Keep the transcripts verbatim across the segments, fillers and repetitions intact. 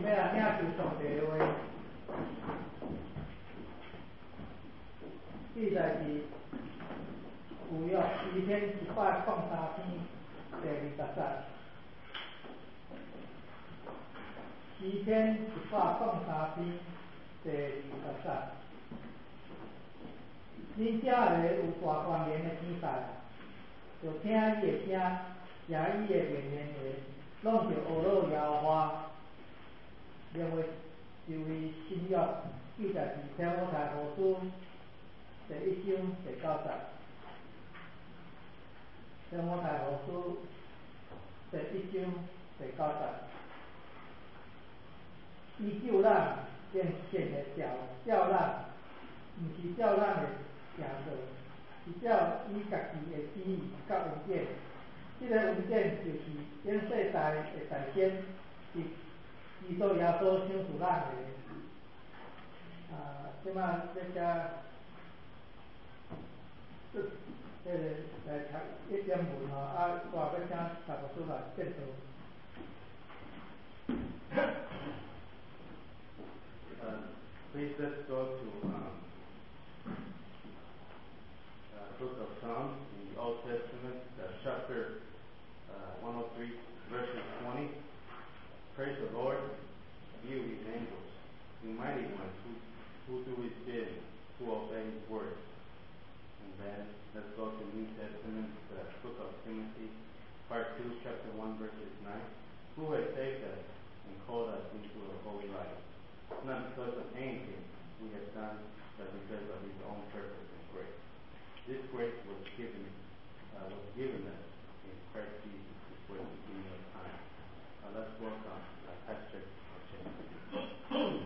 要来领受上帝的话，记载是有约二千一百零三篇第二十节，二千一百零三篇第二十节。恁遮个有大官员的天才，就听伊的声，听伊的名言话，拢着学老耶和华。另外，就为新约记载是提摩太后书第一章第九节。提摩太后书第一章第九节，伊救咱变现的叫叫咱，毋是叫咱的行做，是叫伊家己的旨意甲恩典。这个恩典就是永世代的大先，是基督耶稣赏赐咱的。啊，即摆在遮，这这个来读一点文吼，啊，我要请查牧师来介绍。 Uh, please let's go to um, uh, book of Psalms in the Old Testament, uh, chapter uh, one oh three, verses twenty. Praise the Lord, you his angels, you mighty ones who, who do his bidding, who obey his word. And then let's go to New Testament, the book of Timothy, part two, chapter one, verses nine. Who has saved us and called us into a holy life? Not because of anything we have done, but because of his own purpose and grace. This grace was given uh, was given us in Christ Jesus before the beginning of time. Uh, let's welcome uh, Pastor James.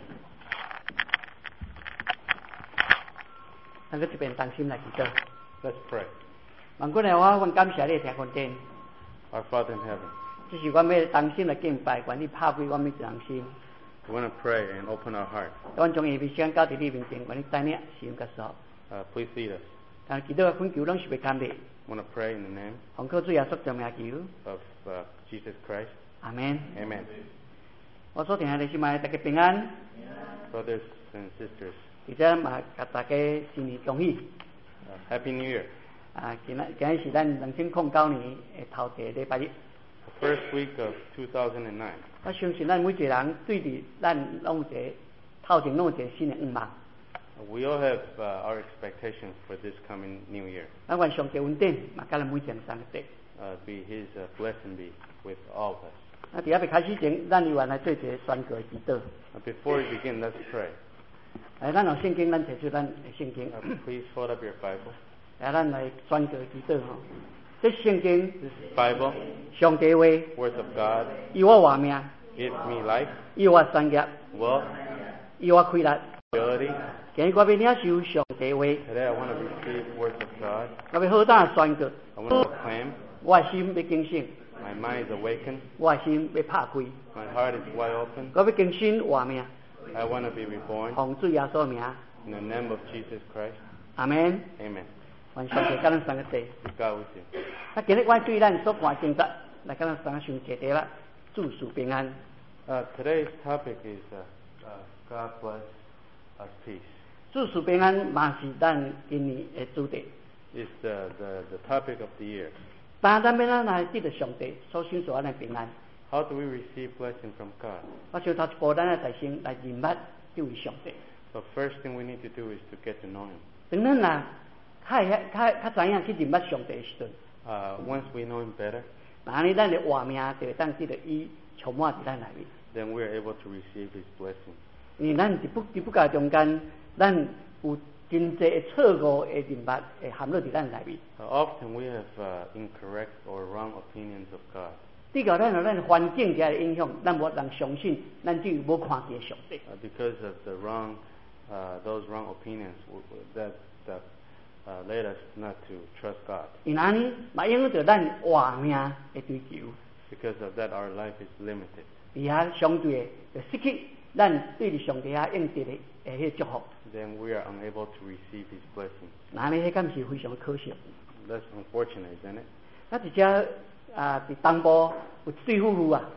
咱个这边当心来祈祷。 Let's pray. 万古来我，阮感谢你听看见。 Our Father in heaven. 这是我们要当心来敬拜，愿你拍开我们良心。 We want to pray and open our heart. 阮将下面先交伫你面前，愿你带领使用甲所。 Uh, please lead us. 但祈祷恳求拢是被堪的。 We want to pray in the name 奉靠主耶稣名求。 of uh, Jesus Christ. 阿門。 Amen. 我所听的是嘛，大家平安。 Brothers and sisters. 而且嘛，甲大家新年恭喜。 Uh, Happy New Year. 啊，今仔今仔是咱两千零九年的头一个礼拜日。 The first week of two thousand nine. 我相信咱每一个人对伫咱拢有一个头前拢有一个新的愿望。 We all have uh, our expectations for this coming New Year. 咱愿上帝恩典嘛，甲咱每一个人相对。 Uh, be His uh, blessing be with all of us. 那伫遐要开始前，咱有原来做一个宣告祈祷。 Uh, before we begin, let's pray. 来，咱有圣经，咱摕出咱的圣经。 Uh, please hold up your Bible. 来，咱来宣告祈祷吼。这圣经 This is Bible, 上帝话， words of God. 以我活命， Give me life, 以我产业， wealth, 以我快乐。 ability. 今日我要领受上帝话， Today I want to receive words of God. 我要好胆宣告。 I want to proclaim. 我的心要警醒， My mind is awakened. 我的心要拍开。 My heart is wide open. 我要更新活命， I want to be reborn 奉主耶稣的名， in the name of Jesus Christ. 阿門。 Amen. 愿上帝甲咱三个地。 With God with you. 啊，今日我对咱所看经节，来甲咱三个上节题啦，祝福平安。 Uh, today's topic is uh, uh, God bless us peace. 祝福平安嘛是咱今年的主题。 It's the, the, the topic of the year. 但咱要咱来得到上帝所享受咱的平安。 How do we receive blessing from God? 我想头一步，咱要提升来认捌这位上帝。 The first thing we need to do is to get to know Him. 当咱若较会较较知影去认捌上帝的时阵， Uh, once we know Him better, 那安尼咱的活命就会当得到伊充满伫咱内面。 then we are able to receive His blessing. 因为咱伫不伫不界中间，咱有真济的错误的认捌会含落伫咱内面。 Uh, often we have uh, incorrect or wrong opinions of God. 对到咱有咱环境下的影响，咱无人相信，咱就无看见上帝。 Uh, because of the wrong, uh, those wrong opinions w- w- that, that uh, led us not to trust God. 因安尼嘛影响到咱活命的追求， Because of that, our life is limited. 而遐相对的就失去咱对伫上帝遐应得的诶迄祝福。 Then we are unable to receive His blessing. 那安尼迄敢是非常可惜。 That's unfortunate, isn't it? 啊，伫遮啊，伫东部有水夫妇啊，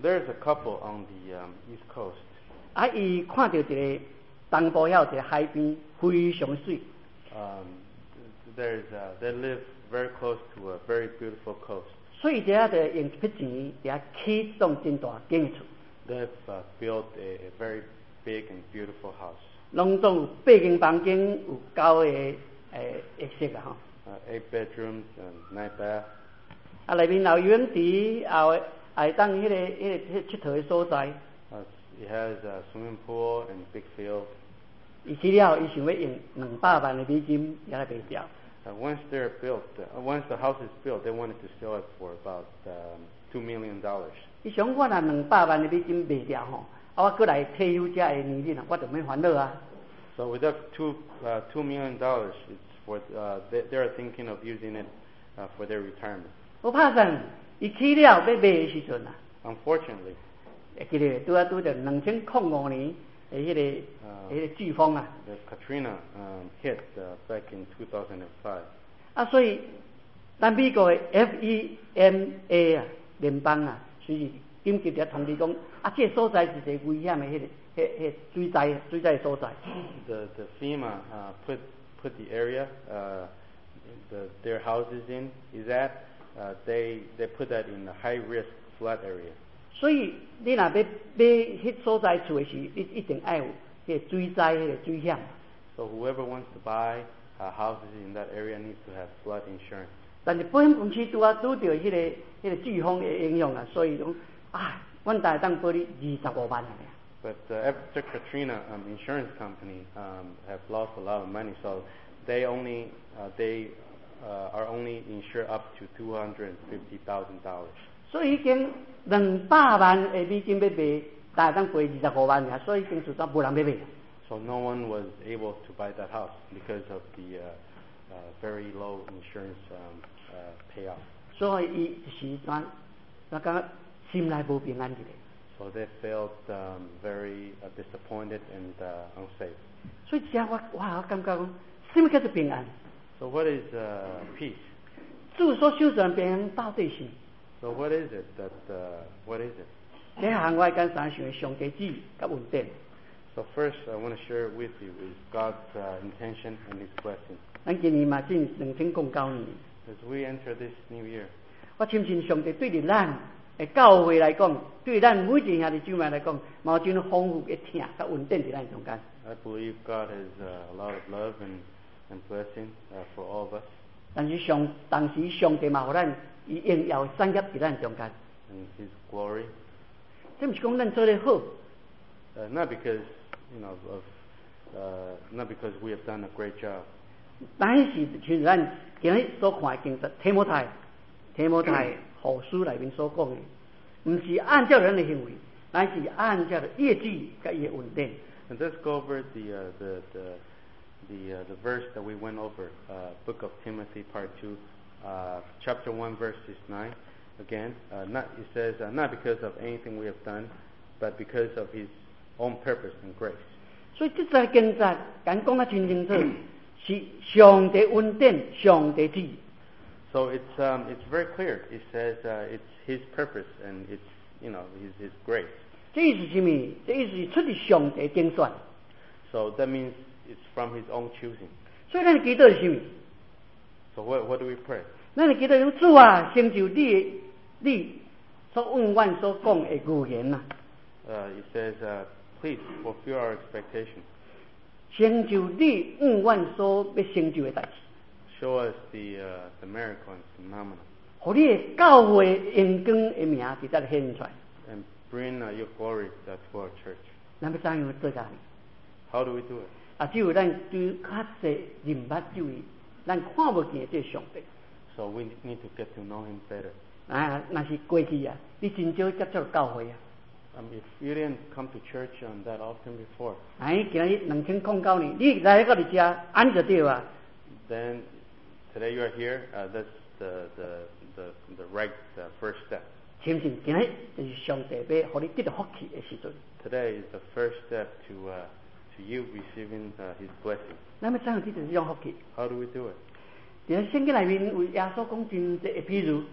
There's a couple on the um, East Coast. 啊，伊看到一个东部遐有一个海边，非常水。 Um, there's uh, they live very close to a very beautiful coast. 所以这就用一笔钱，伫遐起栋真大间厝。 They've uh, built a, a very big and beautiful house. 拢总有八间房间，有九个诶浴室啊吼。 Uh, eight bedrooms and nine baths. 啊，内面有游泳池，也有也当迄个迄个迄佚佗诶所在。 Uh, it has a swimming pool and big field. 伊起了，伊想要用两百万诶美金也来卖掉。 Uh, once they're built, uh, once the house is built, they wanted to sell it for about um, two million dollars. 伊想我若两百万诶美金卖掉吼，啊，我过来退休者诶年龄啊，我就免烦恼啊。 So with that two uh, two million dollars, it's for uh, they, they're thinking of using it uh, for their retirement. 我拍算伊起了要卖诶时阵啊， Unfortunately, 会记得拄啊拄着两千零五年诶迄个迄个飓风啊。 the Katrina um, hit uh, back in two thousand five. 啊，所以咱美国诶 F E M A 啊，联邦啊，随时紧急咧通知讲，啊，这个所在是一个危险诶迄个迄迄水灾水灾诶所在。 The the FEMA uh, put put the area uh, the their houses in is at uh, they they put that in the high risk flood area. 所以你若要买迄所在厝诶时，你一定爱有迄个水灾迄个水险。 So whoever wants to buy uh, houses in that area needs to have flood insurance. 但是保险公司拄啊拄着迄个迄个飓风诶影响啊，所以讲啊，阮大当保你二十五万啊。 But uh, after Katrina, um, insurance company um, have lost a lot of money, so they only uh, they uh, are only insured up to two hundred and fifty thousand dollars. 所以已经两百万诶美金要卖，大当赔二十五万啊，所以已经实在无人要买。 So no one was able to buy that house because of the uh, uh, very low insurance um, uh, payout. 所以伊就是咱咱感觉心内无平安一个。 So they felt um, very uh, disappointed and uh, unsafe. 所以只我我我感觉讲，什么叫做平安？ So what is uh, peace? 主所修成平安到底是？ So what is it that uh, what is it? 这项我跟三想上帝旨甲稳定。 So first, I want to share with you is God's uh, intention and His blessing. 咱今年嘛进两千零九年， As we enter this new year, 我相信上帝对着咱诶教会来讲，对咱每一个兄弟姊妹来讲，嘛有真丰富嘅听甲稳定伫咱中间。 I believe God has uh, a lot of love and, and blessing uh, for all of us. 但是上当时上帝嘛，互咱以荣耀产业伫咱中间。 And His glory, 这毋是讲咱做得好， uh, not because you know of, uh, not because we have done a great job. 但是像咱今日所看嘅经文，提摩太、提摩太后书内面所讲嘅，毋是按照人的行为，乃是按照业绩甲伊嘅稳定。 And let's go over the uh, the the the, uh, the verse that we went over, uh, Book of Timothy, Part Two, uh, Chapter One, Verses Nine. Again, uh, not it says uh, not because of anything we have done, but because of His own purpose and grace. 所以这则经节讲讲啊真清楚，是上帝稳定，上帝旨。 So it's um, it's very clear. It says uh, it's His purpose and it's you know His His grace. 这意思是什么？这意思是出自上帝精选。 So that means it's from His own choosing. 所以咱的祈祷是什么？ So what what do we pray? 咱的祈祷讲主啊，成就你你所永远所讲的预言呐， Uh, it says, uh, please fulfill our expectation. 成就你永远所要成就的代志。 Show us the uh, the miracle and phenomenon, 互你的教会荣光的名伫遮显出来。 and bring uh, your glory uh, to our church. 咱要怎样做到？ How do we do it? 啊，只有咱对较侪认捌主义，咱看不见这上帝。 So we need to get to know Him better. 啊，那是过去啊，你真少接触教会啊。 Um, if you didn't come to church um, that often before, 哎，今日两千零九年，你来到你遮，安就对啊。 then today you are here. Uh, that's the the the, the right uh, first step. 相信今日就是上帝要互你得到福气的时阵。 Today is the first step to uh, to you receiving uh, His blessing. 咱要怎样得到这种福气？ How do we do it? 伫圣经内面为耶稣讲真济的比如，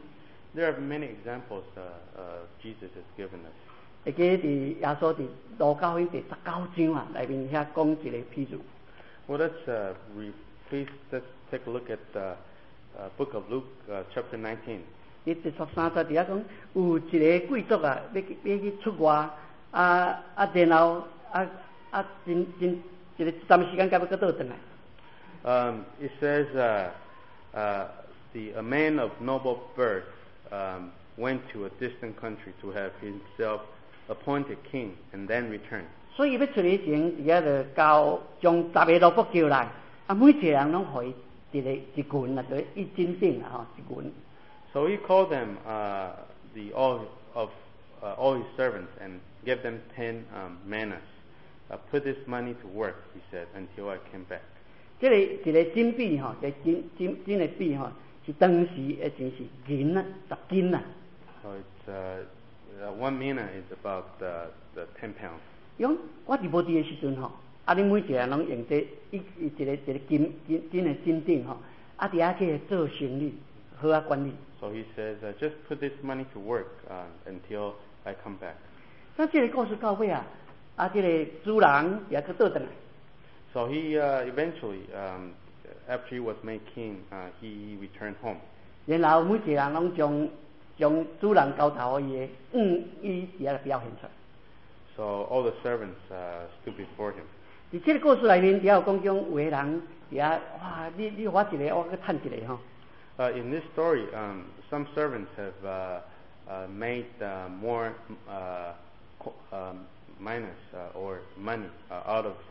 There are many examples uh, uh, Jesus has given us. 会记伫耶稣伫路加福音第十九章啊内面遐讲一个譬如。 Well, let's uh, re- please let's take a look at the uh, book of Luke, uh, chapter nineteen. 伊第十三节伫遐讲，有一个贵族啊，要去要去出外，啊啊，然後啊啊，真真一個站時間，甲要佫倒轉來。 Um, it says uh, uh, the a man of noble birth um, went to a distant country to have himself appointed king and then returned. 所以伊要出去前，伫遐就交將十個蘿蔔叫來，啊，每一個人攏互伊一個一群啊，就一斤頂啊，吼，一群。 So he called them uh, the all of uh, all his servants and gave them ten um, manas. Uh, put this money to work, he said, until I came back. 即個一個金幣吼，一個金金金的幣吼，是當時誒真是銀啊，十斤啊。 So it's uh, uh, one mina is about uh, the ten pounds. 用我伫無佇誒時陣吼，啊，你每一個人攏用這一一個一個金金金的金頂吼，啊，伫遐去做生意，好啊管理。 So he says, uh, just put this money to work uh, until I come back. 那這個故事到尾啊，啊，這個主人也去倒轉來。 So he uh, eventually, um, after he was made king, uh, he returned home. 然後每一個人攏將將主人交頭伊嘅，嗯，伊伫遐表現出來。 So all the servants uh, stood before him. 伫這個故事內面，底下有講種有個人伫遐，哇！你你我一個，我去趁一個吼。 Uh, in this story, um, some servants have uh, uh, made uh, more uh, co- um, minus uh, or money uh, out of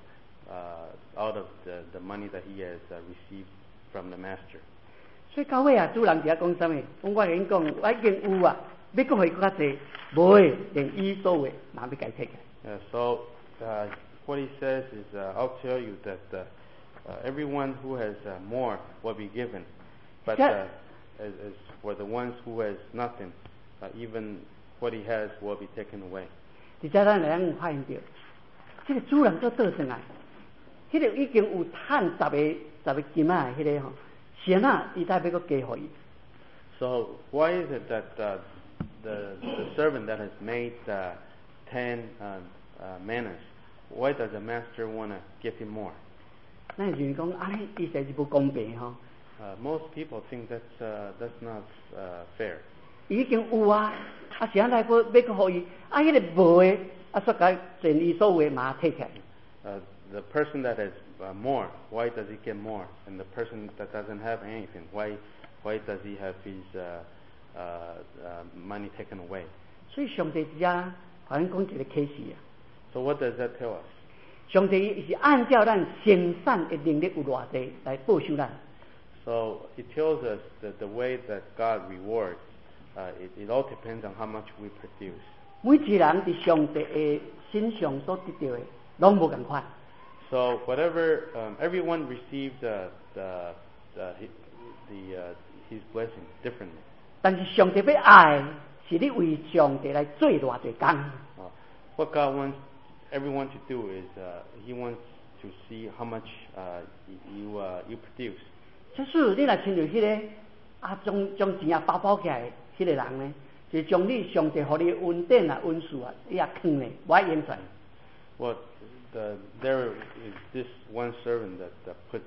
uh, out of the, the money that he has uh, received from the master. 所以到尾啊，主人伫遐講啥物？講我已經講，我已經有啊，要佫互伊較濟，無誒，連伊所有誒，嘛要解釋嘅。 Uh, so uh, what he says is, uh, I'll tell you that uh, uh, everyone who has uh, more will be given. But uh, as, as for the ones who has nothing, uh, even what he has will be taken away. 而且咱嚟有發現到，這個主人都倒轉來，迄、那個已經有趁十個十個金啊，迄、那個吼，先啊，伊才要佫加互伊。 So why is it that uh, the, the servant that has made uh, ten uh, uh, manas, why does the master want to give him more? 咱認為講，安尼伊實是不公平吼。 Uh, most people think that's uh, that's not uh, fair. 已經有啊，啊是安來要要佫互伊，啊迄、那個無誒，啊煞甲全伊所有誒嘛摕起來。 Uh, the person that has uh, more, why does he get more? And the person that doesn't have anything, why why does he have his uh, uh, uh, money taken away? 所以上帝只啊，好像講一個啟示啊。 So what does that tell us? 上帝是按照咱生產嘅能力有偌濟來報酬咱。 So it tells us that the way that God rewards, uh, it, it all depends on how much we produce. 每一個人伫上帝嘅身上所得到嘅，攏無共款。 So whatever um, everyone received uh, the the the uh, his blessing differently. 但是上帝要愛，是你為上帝來做偌濟工。 Uh, what God wants everyone to do is uh, He wants to see how much uh, you uh, you produce. 即使你若親像迄個啊，將將錢啊包包起來，迄、那個人呢，就將你上帝互你嘅恩典啊、恩賜啊，你也囥咧，我用出來。 Well, the, there is this one servant that, that puts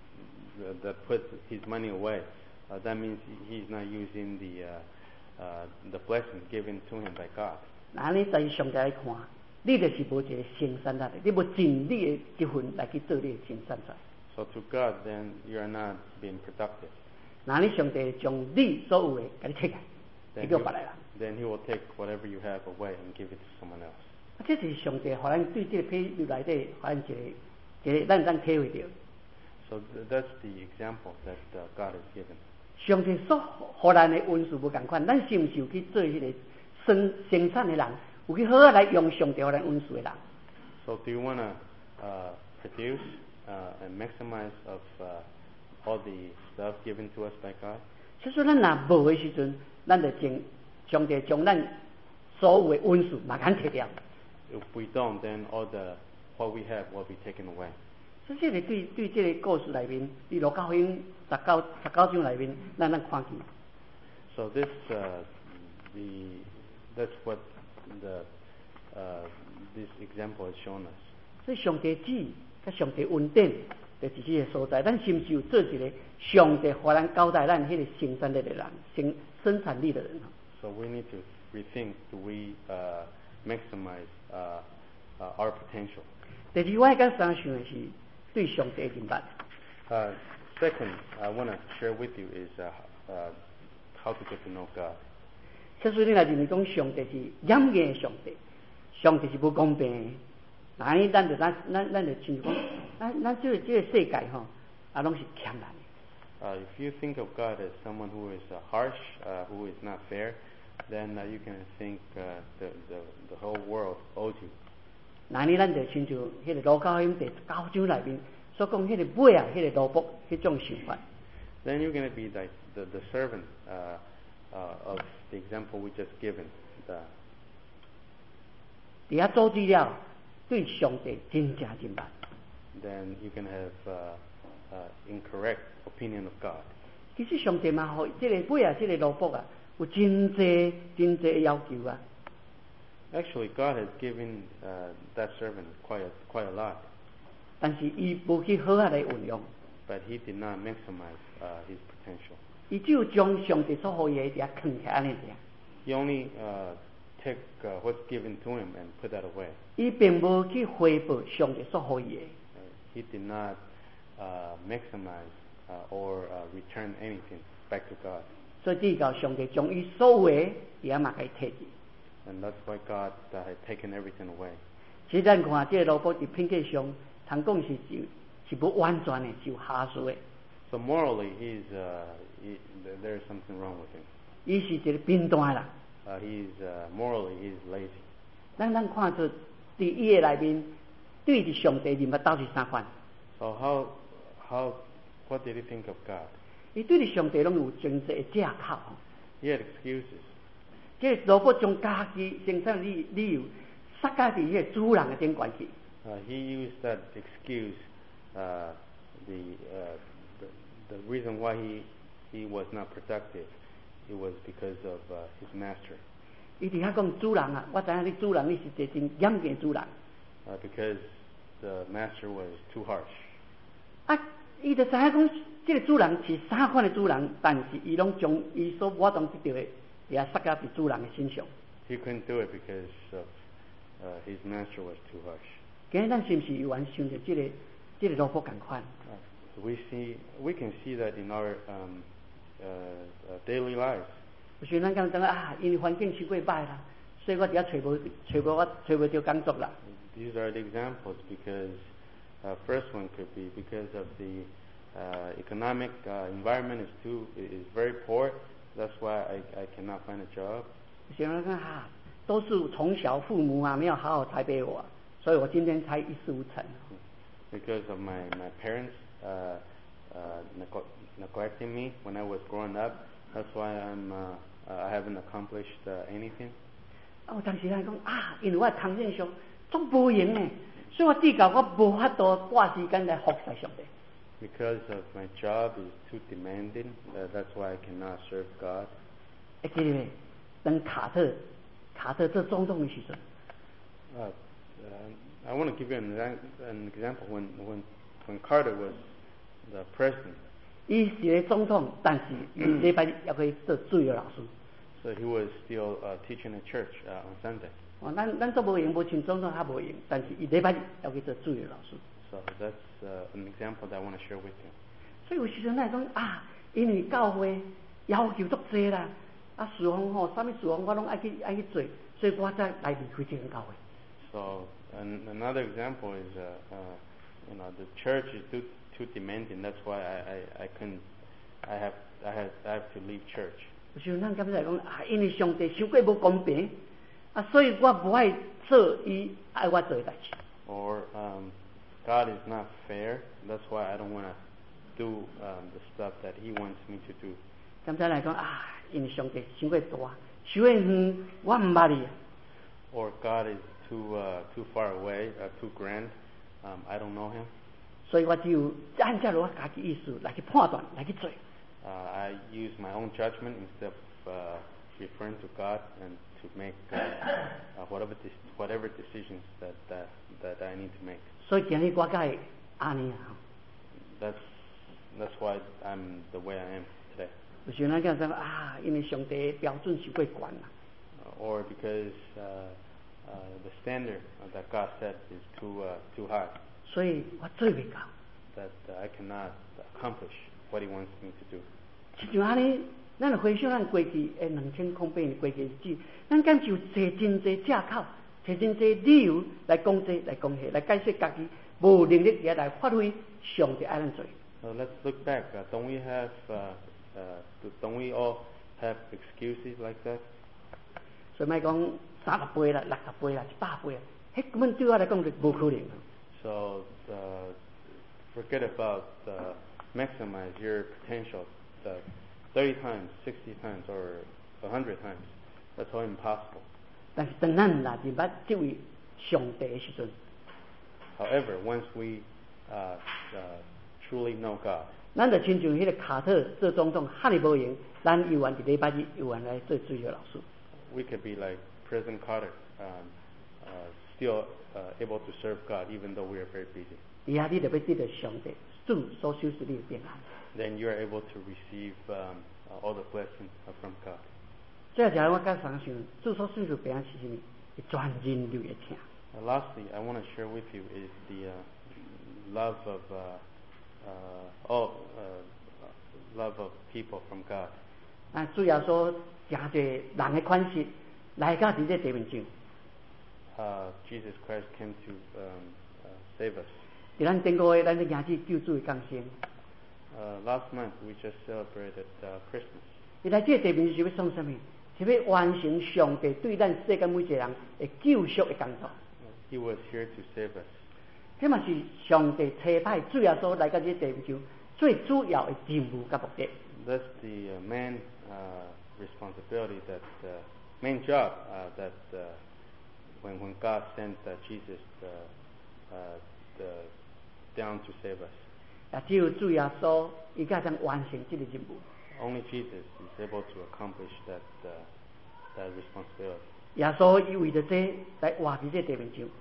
uh, that puts his money away. Uh, that means he's not using the uh, uh, the blessing given to him by God. 那你在上帝來看，你就是無一個生產力，你無盡你嘅一份來去做你嘅生產出來。 So to God, then you are not being productive. 那你上帝將你所有嘅，甲你摕起來， Then 你叫別來啦。 he, then He will take whatever you have away and give it to someone else. 啊，這是上帝互咱對這個譬喻內底，互咱一個一個咱咱體會到。 So th- that's the example that uh, God has given. 上帝所互咱嘅恩賜無共款，咱是毋是有去做迄個生生產嘅人，有去好好來用上帝互咱恩賜嘅人？ So do you want to uh, produce uh, and maximize of uh, all the stuff given to us by God? 所以說，咱若無嘅時陣，咱就將上帝將咱所有嘅恩賜嘛肯摕掉。 If we don't, then all the what we have will be taken away. 所以這個對對這個故事內面，佇路加福音十九十九章內面，咱咱看見。 So this, uh, the, that's what the, uh, this example has shown us. 所以上帝旨甲上帝恩典，就是这个所在。咱是不是有做一个上帝互咱交代咱迄个生产力的人，生生产力的人？ So we need to rethink, do we uh, maximize uh, uh, our potential? 第二，我甲三想的是对上帝的认识。 Uh, second, I want to share with you is uh, uh, how to get to know God. 即所以你来认为讲上帝是严严的上帝，上帝是不公平的。那安尼，咱就咱咱咱就亲像讲，咱咱这个这个世界吼，啊，拢是欠咱的。 Uh, if you think of God as someone who is uh, harsh, uh, who is not fair, then uh, you can think uh, the, the, the whole world owes you. 那安尼，咱就亲像迄个《路加福音》第十九章内面所讲迄个尾啊，迄个奴仆迄种想法。 Then you're going to be like the, the servant uh, uh, of the example we just given. The, 伫遐做治了，对上帝真正真捌。 then you can have uh, uh, incorrect opinion of God. 其实上帝嘛，互即个尾啊，即个奴仆啊，有真济真济的要求啊。 Actually, God has given uh, that servant quite a, quite a lot, 但是伊无去好好来运用， but he did not maximize uh, his potential. 伊只有将上帝所予伊的遐藏起来安尼尔。 He only uh, took uh, what's given to him and put that away. 伊并无去回报上帝所予伊的。 Uh, he did not uh, maximize uh, or uh, return anything back to God. 所以至到上帝将伊所有的，伊也嘛甲伊摕去。 And that's why God uh, had taken everything away. 其实咱看即个奴仆伫品格上，通讲是是是不完全的，是有瑕疵的。 So morally, he's, uh, he, there is something wrong with him. 伊是一个贫惰人。 Uh, he's uh, morally he's lazy. 咱咱看出伫伊的内面，对伫上帝认捌到是三款。 So how how what did he think of God? 伊对伫上帝拢有真济的借口。 He had excuses. 即个奴仆将家己生产理理由塞家伫迄个主人的顶关去。 Uh, he used that excuse. Uh, the, uh, the the reason why he he was not productive, it was because of uh, his master. 伊伫遐讲主人啊，我知影你主人你是一个真严格的主人。 Uh, because the master was too harsh. 啊，伊就知影讲，即个主人是三款的主人，但是伊拢将伊所我当得到的，也塞甲伫主人的身上。 He couldn't do it because of uh, his master was too harsh. 今日咱是毋是有完想着即个即个奴仆共款？ Uh, we see we can see that in our um, uh, uh, daily lives. 有时咱讲讲啊，因为环境太过歹啦，所以我伫遐找无找无我找无着工作啦。 These are the examples because uh, first one could be because of the uh, economic uh, environment is too is very poor. That's why I, I cannot find a job. 有些人讲啊，都是从小父母啊没有好好栽培我，所以我今天才一事无成。 Because of my my parents uh, uh, neg- neglecting me when I was growing up. That's why I'm uh, uh, I haven't accomplished uh, anything. 啊，有当时咱讲啊，因为我工作上总无用呢，所以我至到我无法度挂时间来服侍上帝。 Because of my job is too demanding, uh, that's why I cannot serve God. 会记得当卡特卡特做总统的时阵， Uh, uh, I want to give you an, exa- an example when, when, when Carter was the president. 伊是个总统，但是伊礼拜日也可以做主日老师。 So he was still uh, teaching at church uh, on Sunday. 哦，咱咱做无用，无像总统较无用，但是伊礼拜日也可以做主日老师。 So that's uh, an example that I want to share with you. 所以有时阵咱讲啊，因为教会要求足济啦，啊事奉吼，啥物事奉我拢爱去爱去做，所以我才来离开这间教会。 So an, another example is, uh, uh, you know, the church is too, too demanding. That's why I, I, I couldn't, I have, I have, I have to leave church. 有时候咱感觉讲啊，因为上帝伤过无公平，啊，所以我无爱做伊爱我做的代志。 Or um, God is not fair. That's why I don't want to do um, the stuff that He wants me to do. 咁再来讲啊，因为上帝伤过大，伤过远，我唔捌伊。 Or God is too uh, too far away, uh, too grand. Um, I don't know Him. 所以我只有按照我家己意思来去判断，来去做。 Uh, I use my own judgment instead of uh, referring to God and to make uh, uh, whatever de- whatever decisions that, that that I need to make. 所以今日我该安尼啊。 That's that's why I'm the way I am today. 有时咱讲说啊，因为上帝标准是过悬啦。 Uh, or because uh, uh, the standard that God set is too uh, too high. 所以我做未到。 That uh, I cannot accomplish what He wants me to do. 就像安尼，咱就回想咱过去诶两千零八年过去日子，咱敢就找真侪借口，找真侪理由来讲这来讲迄，来解释家己无能力也来发挥上帝爱咱做。 So let's look back. Uh, don't we have? Uh, uh, don't we all have excuses like that? 所以莫讲三十倍啦、六十倍啦、一百倍啦，迄根本对我来讲是无可能。 So uh, forget about uh, maximize your potential. Uh, thirty times, sixty times, or a hundred times. That's all impossible. 但是当咱来认捌这位上帝的时阵 However, once we uh, uh, truly know God, 咱就亲像迄个卡特做总统，哈尼无用，咱犹原伫礼拜日犹原来做主学老师。 we could be like President Carter, um, uh, still uh, able to serve God even though we are very busy. 以下你就要得到上帝主所修饰你的平安。 Then you are able to receive um, uh, all the blessings from God. 最后一个我甲想想，主所修饰平安是什么？是全人类的听。 Uh, lastly, I want to share with you is the uh, love of uh, uh, all uh, love of people from God. 啊，主要说诚侪人的款式来到伫这地面上。 Uh, Jesus Christ came to um, uh, save us. 伫咱顶个月，咱咧迎接救主的降生。 Uh, last month we just celebrated uh, Christmas. 伊来这地面是要创什么？是要完成上帝对咱世间每一个人的救赎的工作。 He was here to save us. 这嘛是上帝差派主耶稣来到这地面上最主要的任务甲目的。 That's the uh, main uh, responsibility, that uh, main job uh, that uh, when when God sent uh, Jesus uh, uh, the, down to save us. 也只有主耶稣伊才能完成这个任务。 Only Jesus is able to accomplish that uh, that responsibility. 耶稣伊为着这来活伫这地面上。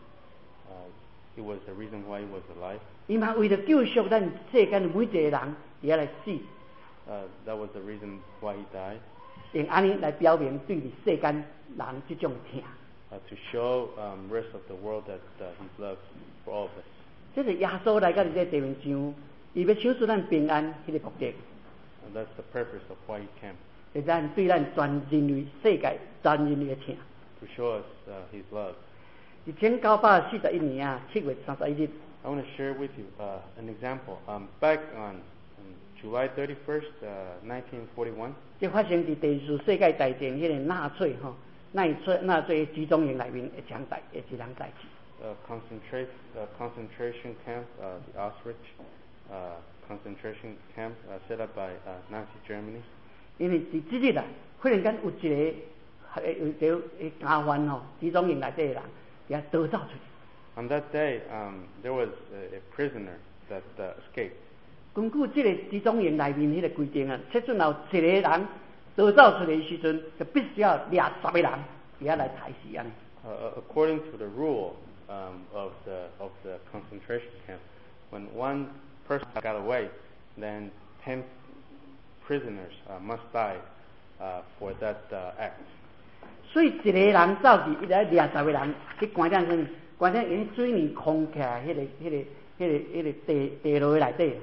Uh, it was the reason why he was alive. 伊嘛为着救赎咱世间每一个人，也来死。 Uh, that was the reason why he died. 用安尼来表明对你世间人这种疼。 Uh, to show um, rest of the world that uh, his love for all of us. 这是耶稣来到这地面上，伊要享受咱平安迄个目的。 And that's the purpose of why he came. 是咱对咱全人类世界全人类的疼。 To show us uh, his love. 一千九百四十一年啊，七月三十一日。 I want to share with you uh, an example. Um, back on um, July thirty-first, uh, nineteen forty-one. 这发生伫第二次世界大战迄个纳粹吼，纳粹纳粹集中营内面一场代一一人代志。 Uh, concentrate uh, concentration camp, uh, the Auschwitz uh, concentration camp uh, set up by uh, Nazi Germany. 因为伫即日啊，忽然间有一个有一个家犯吼，集中营内底的人，也逃走出去。 On that day, um, there was a, a prisoner that uh, escaped. 根據即個集中營內面迄個規定啊，即陣有一個人逃走出嚟的時陣，就必須要掠十個人，而家來殺死安尼。 Uh, according to the rule um, of the of the concentration camp, when one person got away, then ten prisoners uh, must die uh, for that uh, act. 所以一個人走去，伊來掠十個人，去關在什麼？關在因水泥空起來，迄個、迄個、迄個、迄個地地牢內底。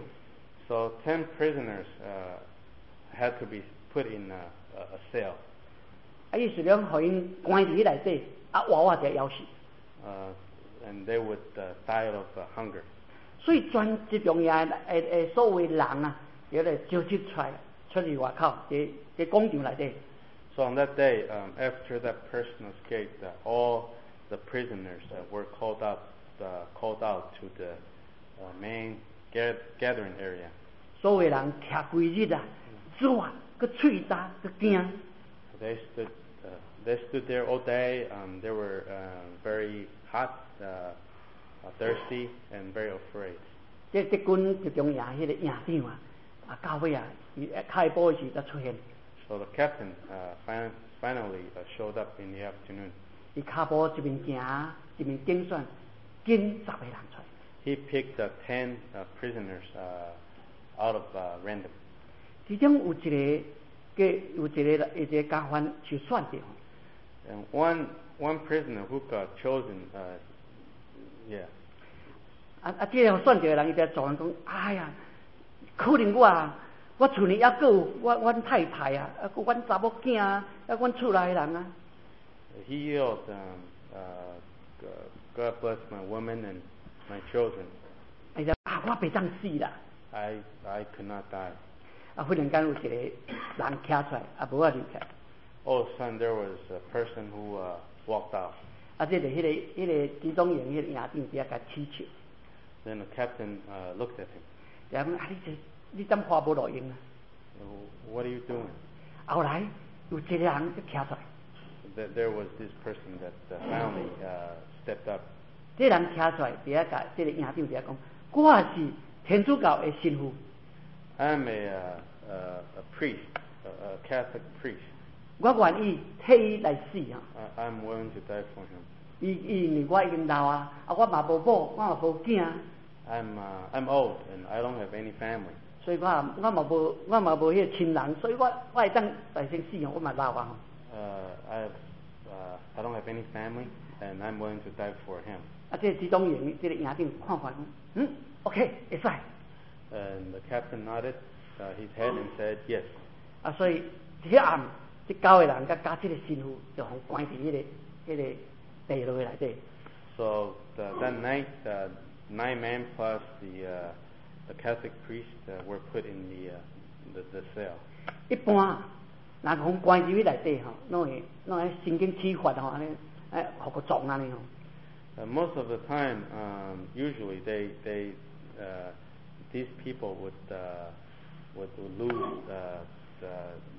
So ten prisoners uh, had to be put in a, a cell. 啊，意思講，互因關伫迄內底，啊，活活就枵死。 Uh, and they would uh, die of uh, hunger. 所以全集中營誒誒所有人啊，有嚟召集出來，出去外口，喺喺廣場內底。 So on that day, um, after that person escaped, uh, all the prisoners uh, were called out, uh, called out to the uh, main ga- gathering area. 所有人徛規日啊，熱，個喙焦，個驚。 They stood, uh, they stood there all day. Um, they were uh, very hot, uh, uh, thirsty, and very afraid. 這這軍集中營迄個營長啊，啊到尾啊，伊開播時才出現。 So the captain uh, fin- finally uh, showed up in the afternoon. 伊骹步一面行一面竞选，拣十个人出来。 He picked uh, ten uh, prisoners uh, out of uh, random. 其中有一个，个有一个一个监犯就选着， And one one prisoner who got chosen, uh, yeah, 啊啊！这个选着的人，伊在做人讲，哎呀，可能我啊，我厝里还佫有我阮太太啊，啊，佫阮查某囝啊，啊，阮厝内的人啊。 he yelled, um, uh, "God bless my woman and my children." 伊就啊，我袂当死啦！ I I could not die. 啊，忽然间有一个人徛出来，啊，无我入去。 All of a sudden, there was a person who uh, walked out. 啊，这就迄、那个、迄、那个机动员迄个营长底下甲起笑， Then the captain uh, looked at him. 就讲啊，你这你怎花无路用啊？ What are you doing? 后来有一个人就徛出来， There, there was this person that uh, finally uh, stepped up. 这个人徛出来，底下甲这个营长底下讲，我是天主教的神父， I'm a, uh, uh, a priest, a, a Catholic priest. 我願意替伊來死啊！ I, I'm willing to die for him. 伊伊因為我已經老啊，啊我嘛無某，我嘛無囝， I'm uh, I'm old and I don't have any family. 所以我也我嘛無我嘛無迄個親人，所以我我會當來先死啊！我嘛老啊！ Uh, I have, uh, I don't have any family and I'm willing to die for him. 啊，這個指導員，這個營長看看，嗯 ，OK，會使。 And the captain nodded uh, his head and said yes. 啊，所以迄暗，即九個人甲加即個神父，就互關佇迄個迄、那個地牢內底。 So the, that night, uh, nine men plus the uh, the Catholic priest uh, were put in the, uh, the the cell. 一般，若互關入去內底吼，攏會攏會神經起發吼，安尼，誒，互個撞安尼吼。 Uh, most of the time, um, usually they they uh, these people would uh, would, would lose uh, the,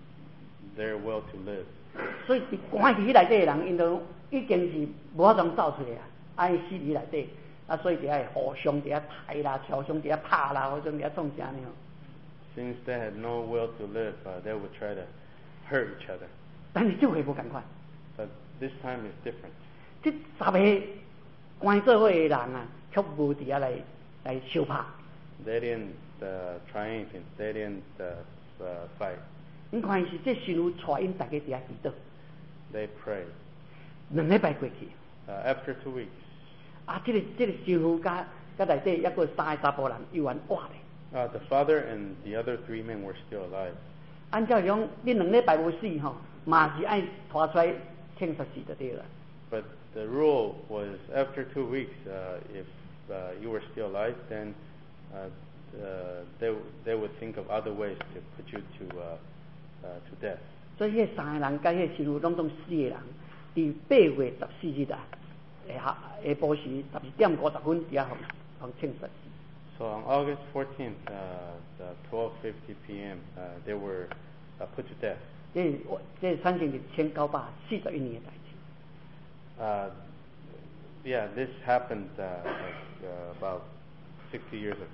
their will to live. 所以佇關佇迄內底嘅人，因都已經是無法通走出來啊，愛死佇內底，啊，所以就係互相伫遐刣啦，互相伫遐拍啦，互相伫遐創啥呢？ Since they had no will to live, uh, they would try to hurt each other. 但是這回無共款， But this time is different. 即十個關做伙嘅人啊，卻無伫遐來來相拍。 They didn't uh, try anything. They didn't uh, uh, fight. 你看是這神父帶因大家伫遐祈禱， They prayed. 兩禮拜過去， Uh, after two weeks, 啊，這個這個神父甲甲內底抑個三個查甫人又完活咧。 uh, the father and the other three men were still alive. 按照講，你兩禮拜無死吼，嘛是愛拖出來慶實死就對啦。 But the rule was after two weeks, uh, if uh, you were still alive, then uh, uh, they they would think of other ways to put you to uh, uh, to death. 所以迄三個人甲迄個神父攏總死個人，伫八月十四日啊，下下下晡時十二點五十分底下互互慶實死。 So on August fourteenth, uh, twelve fifty p.m., uh, they were uh, put to death. 這是我這是產生係千九百四十一年嘅代志。 Uh, yeah, this happened uh, like, uh, about sixty years ago.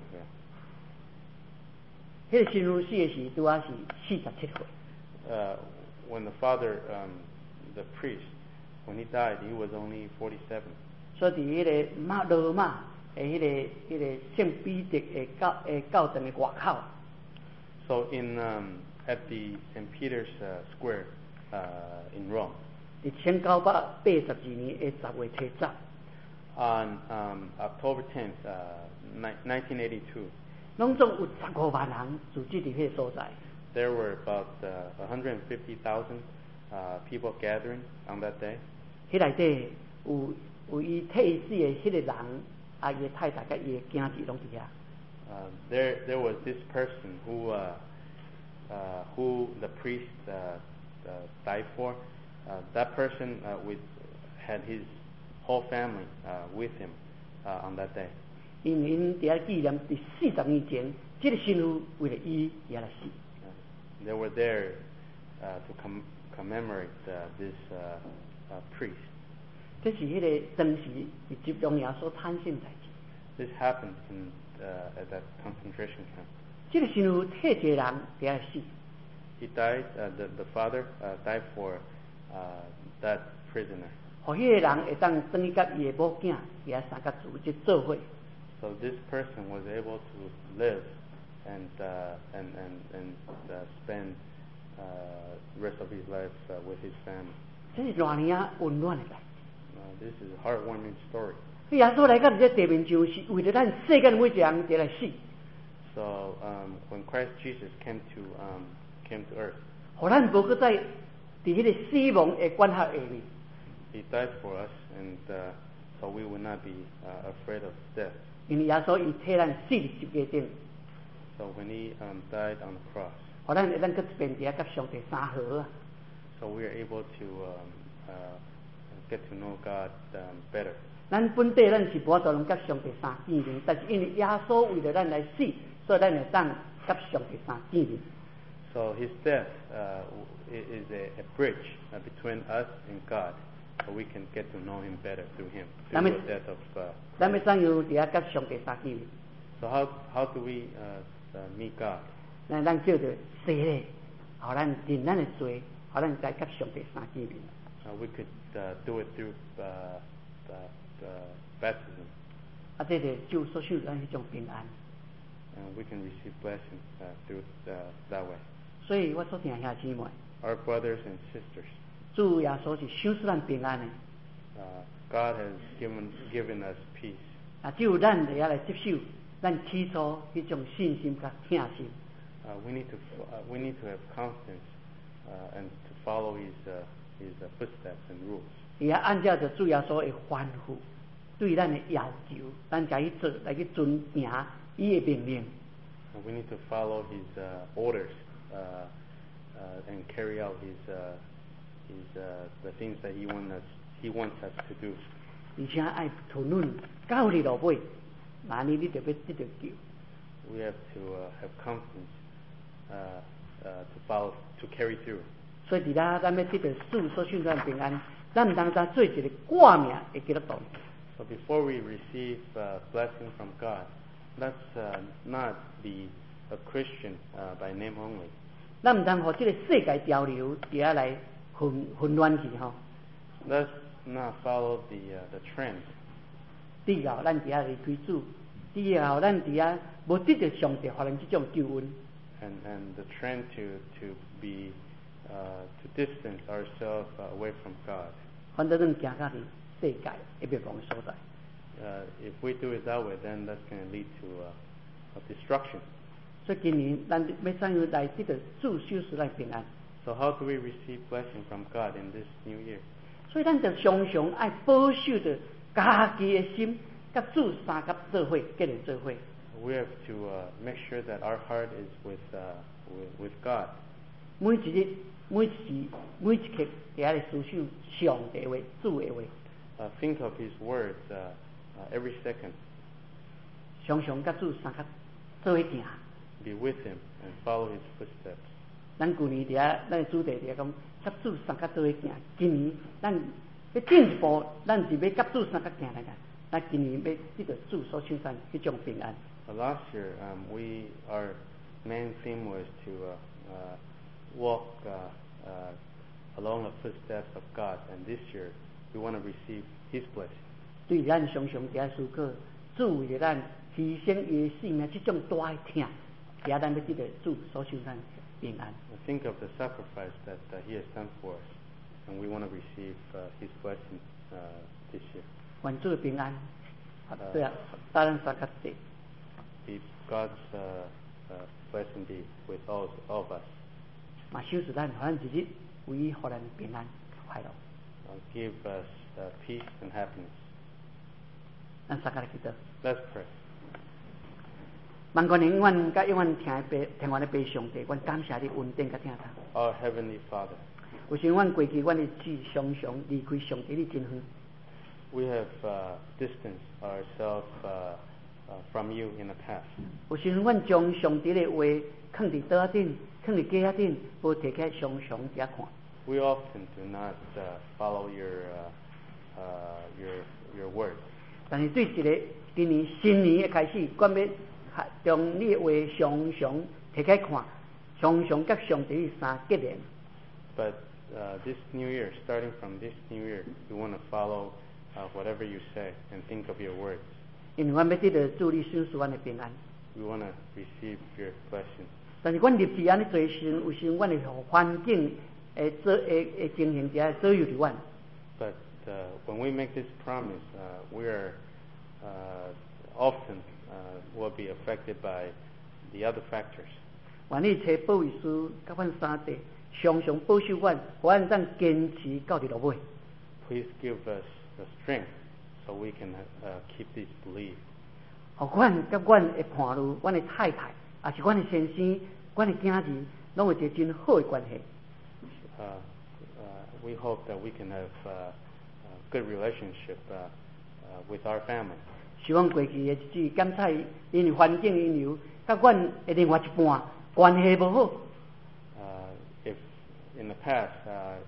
Yeah. 迄個神父死嘅時，拄啊是四十七歲。 Uh, when the father, um, the priest, when he died, he was only forty-seven. 所以伫迄個馬羅馬誒迄個迄個聖彼得誒教誒教堂嘅外口， So in um, at the Saint Peter's uh, Square uh, in Rome, 伫千九百八十二年嘅十月七十， on um, October tenth, uh, nineteen eighty-two, 攏總有十五萬人聚集伫迄個所在。 there were about uh, one hundred fifty thousand uh, people gathering on that day. 迄內底有有伊替死嘅迄個人，啊，伊嘅太太甲伊嘅囝兒攏伫遐。 Uh, there, there was this person who, uh, uh, who the priest uh, uh, died for. Uh, that person uh, with had his whole family uh, with him uh, on that day. 因為因伫遐紀念第四十年前，即、這個神父為了伊而來死。 Uh, they were there uh, to com- commemorate uh, this uh, uh, priest. 這是迄個當時伫集中營所產生代志。 This happened in uh, at that concentration camp. 即、這個神父替一個人伫遐死。 he died. Uh, the the father uh, died for uh, that prisoner. 互迄个人会当转去甲伊的某囝，伊啊三甲主即做伙。 So this person was able to live and uh, and and and uh, spend uh, rest of his life uh, with his family. 这是偌尔啊温暖的代。 Uh, this is a heartwarming story. 耶稣来到这地面上，是为了咱世间每一个人得来死。 So um, when Christ Jesus came to um, came to earth, 互咱无搁在伫迄个死亡的管辖下面。 he died for us, and uh, so we would not be uh, afraid of death. 因为耶稣伊替咱死伫十字架顶， So when he um, died on the cross, 互咱会当搁一遍伫遐甲上帝相合啊。 so we are able to um, uh, get to know God um, better. 咱本地咱是无可能甲上帝相见面，但是因为耶稣为了咱来死，所以咱会当甲上帝相见面。 So his death uh, is a, a bridge uh, between us and God, so we can get to know him better through him, through the death of. Uh, 咱要怎样伫遐甲上帝相见面？ so how how do we uh, uh, meet God? 咱咱叫做洗礼，互咱认咱的罪，互咱再甲上帝相见面。 Uh, we could uh, do it through uh, uh, uh, baptism, 啊，这个就所受咱迄种平安。 and we can receive blessing uh, through uh, that way. 所以我所听兄姊妹， Our brothers and sisters, 主耶稣是赏赐咱平安的。 uh, God has given given us peace. 啊，只有咱会晓来接受咱起初迄种信心甲疼心。 Uh, we need to f- uh, we need to have confidence uh, and to follow his uh, his uh, footsteps and rules. 伊也按照着主耶稣的吩咐，对咱的要求，咱家去做，来去遵行伊的命令。 And we need to follow his uh, orders uh, uh, and carry out his uh, his uh, the things that he wants us he wants us to do. 而且爱吞忍到日落尾，那你你就要得到救。 We have to uh, have confidence uh, uh, to follow to carry through. 所以伫咱咱要得到主所训咱平安，咱毋通再做一个挂名的基督徒。 So before we receive uh, blessing from God, let's uh, not be a Christian uh, by name only. 咱毋通互即个世界潮流伫遐来混混乱去吼。 Let's not follow the uh, the trend. 之后，咱伫遐离开主，之后咱伫遐无得到上帝互咱即种救恩。 And, and the trend to, to be uh, to distance ourselves uh, away from God. 反正咱行到伫世界一灭亡的所在。 Uh, if we do it that way, then that's going to lead to uh, a destruction. 所以今年咱要怎样来得到主赏赐咱平安？ So how do we receive blessing from God in this new year? 所以咱就常常爱保守着家己的心，甲主三甲做伙，结连做伙。 We have to uh, make sure that our heart is with uh, with, with God. 每一日、每一时、每一刻，伫遐来思想上帝的话、主的话， Uh, think of His words uh, uh, every second. 常常甲主三甲做伙行。 Be with Him and follow His footsteps. 咱旧年伫遐，咱的主题伫遐讲，甲主三甲做伙行。今年咱要进一步，咱是要甲主三甲行来个。咱今年要得到主所赏咱迄种平安。 Uh, last year, um, we our main theme was to uh, uh, walk uh, uh, along the footsteps of God, and this year we want to receive His blessing. 对咱常常伫遐思考，主为了咱牺牲伊的性命，即种大的疼，伫遐咱要得到主所赏咱平安。 And think of the sacrifice that uh, He has done for us, and we want to receive uh, His blessing uh, this year. 愿主的平安，对啊，大咱三甲地。 Be God's uh, uh, blessing be with all, all of us. 嘛，赏赐咱，互咱一日为互咱平安快乐。 Uh, give us uh, peace and happiness. 咱三甲来祈祷。 Let's pray. 万国永远甲永远听的悲，听阮的悲上帝，阮感谢你恩典甲听他。 Our Heavenly Father, 有时阮过去，阮的志常常离开上帝的真远。 we have uh, distanced ourselves uh, uh, from you in the past. 有时阮将上帝的话放伫桌仔顶，放伫架仔顶，无摕起来常常伫遐看。 We often do not uh, follow your uh, uh, your your words. 但是对一个今年新年的开始，阮要将你的话常常摕起来看， 常常甲上帝相结连。 But uh, this new year, starting from this new year, we want to follow uh, whatever you say and think of your words. 因为阮要得到主你赏赐阮的平安。 We want to receive your blessing. 但是阮立志安尼做时，有时阮会互环境诶做诶诶情形底下左右着阮。 But uh, when we make this promise, uh, we are uh, often uh, will be affected by the other factors. 愿你找保惠师甲阮三弟，常常保守阮，互阮当坚持到伫落尾。 Please give us the strength so we can uh, keep this belief. 互阮甲阮的伴侣、阮的太太，也是阮的先生、阮的囝儿，拢有一个真好的关系。 Uh, uh, we hope that we can have uh, a good relationship uh, uh, with our family. 希望过去的日子，检查因为环境因由，甲阮的另外一半关系无好。 Uh, if in the past, uh,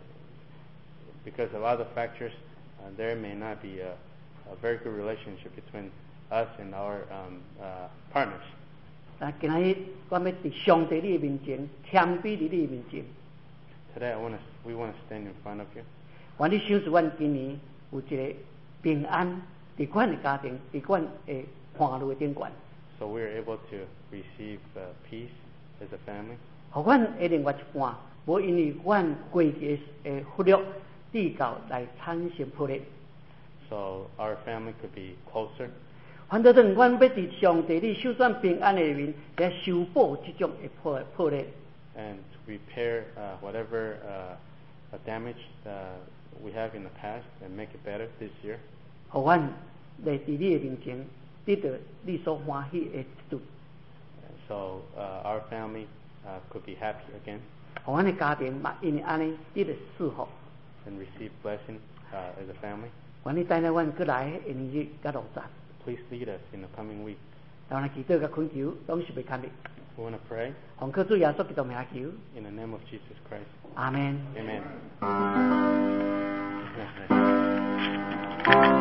because of other factors, uh, there may not be a, a very good relationship between us and our um, uh, partners. 但今日我要伫上帝你的面前，谦卑伫你的面前。 Today, I want to, we want to stand in front of you. 愿你赏赐阮今年有一个平安，伫阮的家庭，伫阮的伴侣的顶悬。 So we are able to receive uh, peace as a family. 互阮的另外一半，无因为阮过去的忽略计较来产生破裂。 So our family could be closer. 反倒当阮要伫上帝你手段平安的面来修补这种的破破裂。 And to repair uh, whatever uh, damage uh, we have in the past and make it better this year. 互阮来伫你的面前得到你所欢喜的一顿。 So uh, our family uh, could be happy again. 互阮的家庭嘛，因为安尼得到祝福。 And receive blessing uh, as a family. 愿你带领阮过来的年日甲路站。 Please lead us in the coming week. 让咱祈祷甲恳求，拢是袂堪的。 We want to pray 奉靠主耶稣基督名求。 in the name of Jesus Christ. 阿门。 Amen.